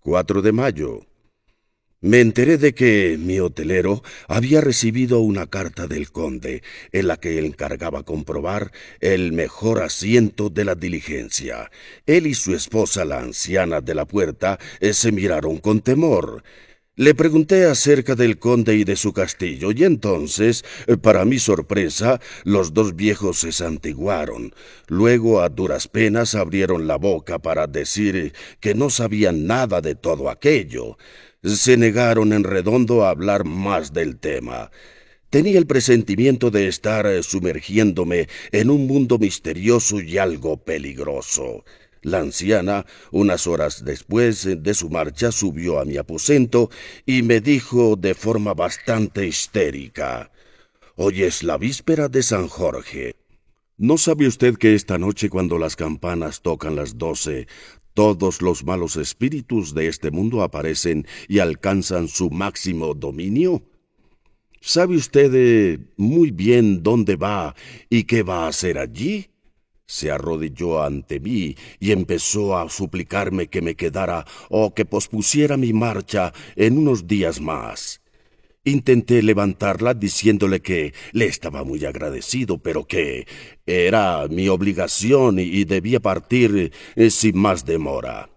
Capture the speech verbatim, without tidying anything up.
cuatro de mayo. Me enteré de que mi hotelero había recibido una carta del conde en la que encargaba comprobar el mejor asiento de la diligencia. Él y su esposa, la anciana de la puerta, eh, se miraron con temor. Le pregunté acerca del conde y de su castillo, y entonces, eh, para mi sorpresa, los dos viejos se santiguaron. Luego, a duras penas, abrieron la boca para decir que no sabían nada de todo aquello. Se negaron en redondo a hablar más del tema. Tenía el presentimiento de estar eh, sumergiéndome en un mundo misterioso y algo peligroso. La anciana, unas horas después de su marcha, subió a mi aposento y me dijo de forma bastante histérica: «Hoy es la víspera de San Jorge. ¿No sabe usted que esta noche, cuando las campanas tocan las doce, todos los malos espíritus de este mundo aparecen y alcanzan su máximo dominio? ¿Sabe usted eh, muy bien dónde va y qué va a hacer allí?» Se arrodilló ante mí y empezó a suplicarme que me quedara o que pospusiera mi marcha en unos días más. Intenté levantarla diciéndole que le estaba muy agradecido, pero que era mi obligación y, y debía partir eh, sin más demora.